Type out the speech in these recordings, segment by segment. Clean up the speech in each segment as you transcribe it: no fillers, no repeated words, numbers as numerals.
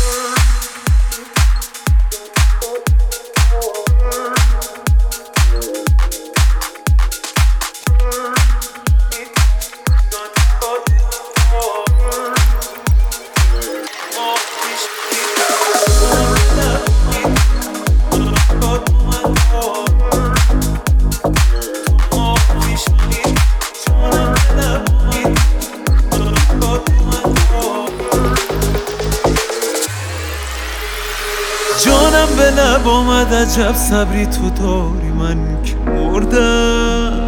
جانم به لب آمد عجب صبری تو داری، من که مردم.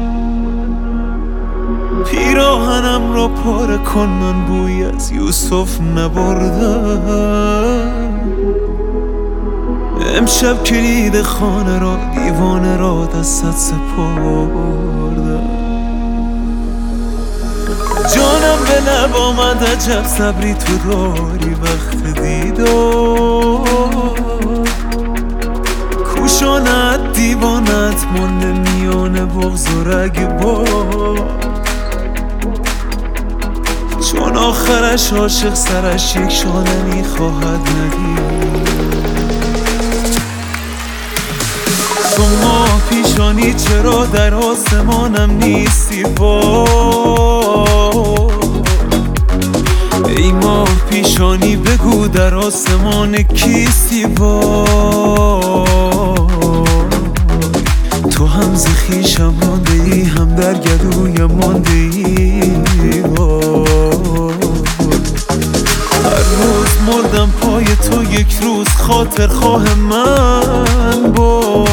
پیراهنم را پاره کن، من بوی از یوسف نبردم. امشب کلید خانه را دیوانه را دستت سپردم. جانم به لب آمد عجب صبری تو داری وقت دیدار. کوشانت دیوانت مانده میان بغض و رگبار. چون آخرش عاشق سرش یک شانه میخواهد ندید. تو ماه پیشانی چرا در آسمانم نیستی ای ماه پیشانی بگو در آسمان کیستی تو هم ز خویشم مانده ای، هم در گلویم مانده ای. هر روز مردم پای تو، یک روز خاطر خواه من باش.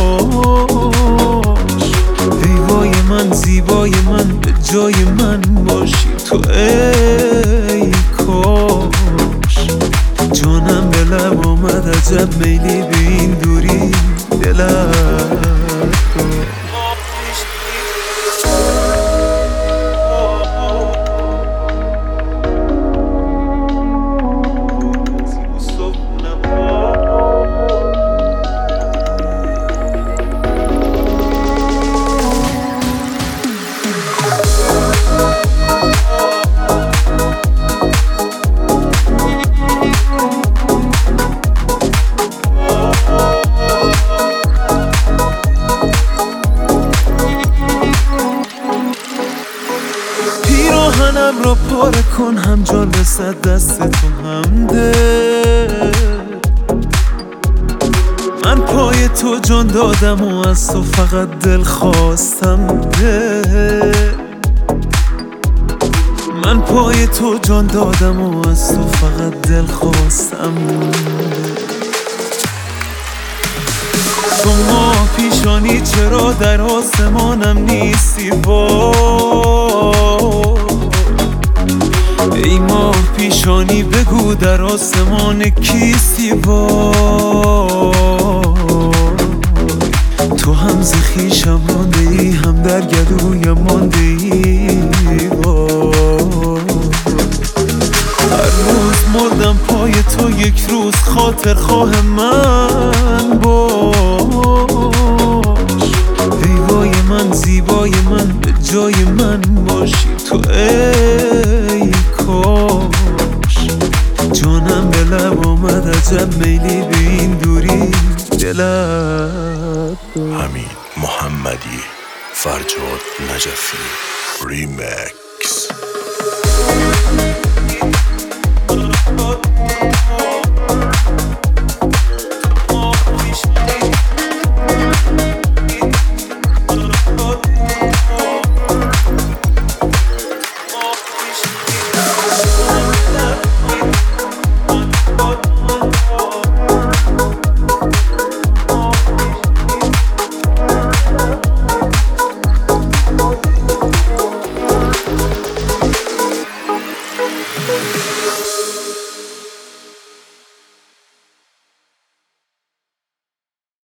ای وای من زیبای من به جای من باشی تو ای کاش. جانم به لب آمد عجب میلی به این دوری دلت پیراهنم را پاره کن، هم جان رسد دست تو هم دل. من پای تو جان دادم و از تو فقط دل خواستم دل. من پای تو جان دادم و از تو فقط دل خواستم دل. تو ماه پیشانی چرا در آسمانم نیستی ای ماه پیشانی بگو در آسمان کیستی تو هم ز خویشم مانده ای، هم در گلویم مانده ای. هر روز مردم پای تو، یک روز خاطر خواه من باش. ای وای من زیبای من به جای من باشی تو ای کاش. جانم به لب آمد عجب میلی به این دوری دلت. امین محمدی، فرجاد نجفی ریمکس.